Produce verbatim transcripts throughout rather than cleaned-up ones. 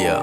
یا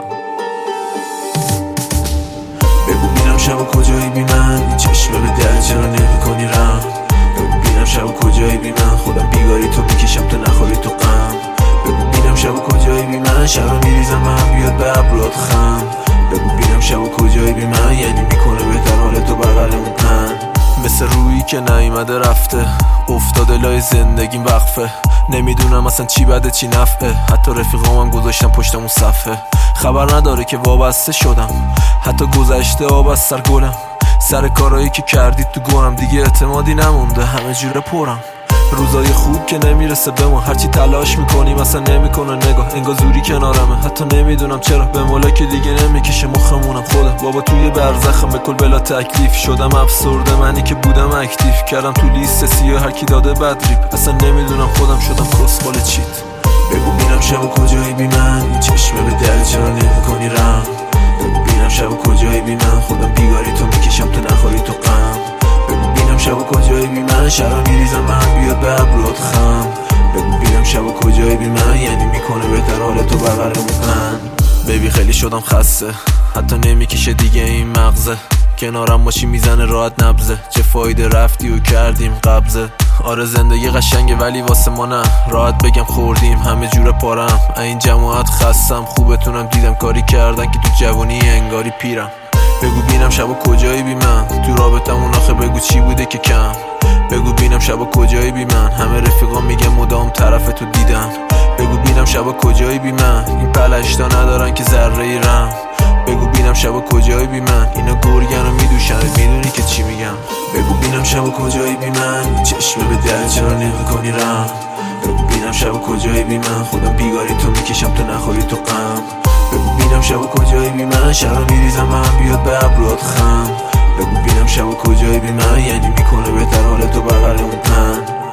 بگو بینم شب و کجایی بی من، این چشمه به دل چرا نمی کنی رم. بگو بینم شب و کجایی بی من، خودم بیگاری تو میکشم تا نخوری تو غم. بگو بینم شب و کجایی بی من، شب میریزم من بیاد به ابرات خم. بگو بینم شب و کجایی بی من، یعنی میکنه بهتر حال تو بغل اون پن. مثل رویی که نیومده رفته، افتاده لای زندگیم وقفه. نمیدونم اصلا چی بده چی نفعه، حتی رفیقامم گذاشتم پشتم اون صفحه. خبر نداره که وابسته شدم، حتی گذشته آب از سر گلم. سر کارایی که کردید تو گورم دیگه اعتمادی نمونده، همه جوره پرم. روزای خوب که نمیرسه به ما، هرچی تلاش میکنیم اصلا نمیکنه نگاه. انگار زوری کنارمه، حتی نمیدونم چرا. به مولا که دیگه نمیکشه مخمونم. خدا بابا توی برزخم به کل بلا تکلیف شدم افسرده. منی که بودم اکتیو کردم تو لیست سیاه هر کی داده بد ریپ. اصلا نمیدونم خودم شدم کسخال چیت. بگو بینم شب و کجایی بی من، این چشمه به دل چرا نمیکنی رم. بگو بینم شب و کجایی بی من، خودم بیگاری تو میکشم تا نخوری تو غم. بگو بینم شب و کجایی بی من، شب میریزم من بیاد به ابرات خم. بگو بینم شب و کجایی بی من، یعنی میکنه بهتر حال تو بغل من. بیبی خیلی شدم خسته، حتی نمیکشه دیگه این مغزه. کنارم باشی میزنه راحت نبزه، چه فایده رفتی و کردیم قبضه. آره زندگی قشنگه ولی واسه ما نه، راحت بگم خوردیم همه جور پارم. این جماعت خستم، خوبتونم دیدم کاری کردن که تو جوانی انگاری پیرم. بگو بینم شب و کجایی بی من، تو رابطمون آخه بگو چی بوده که کم. بگو بینم شب و کجایی بی من، همه رفیقا میگه مدام طرف تو دیدم. بگو بینم شب و کجایی بی من، این پلشتا ندارن که ذره ای رم. بگو بینم شب و کجایی بی من، اینا گرگن و میدوشنت میدونی که چی میگم. بگو بینم شب و کجایی بی من، چشمه به دل چرا نمیکنی رم. بگو بینم شب و کجایی بی من، خودم بیگاری تو میکشم تا نخوری تو غم. بگو بینم شب و کجایی بی من، شب میریزم من بیاد به ابرات خم. بگو بینم شب و کجایی بی من، یعنی میکنه بهتر حال تو بغل اون پن.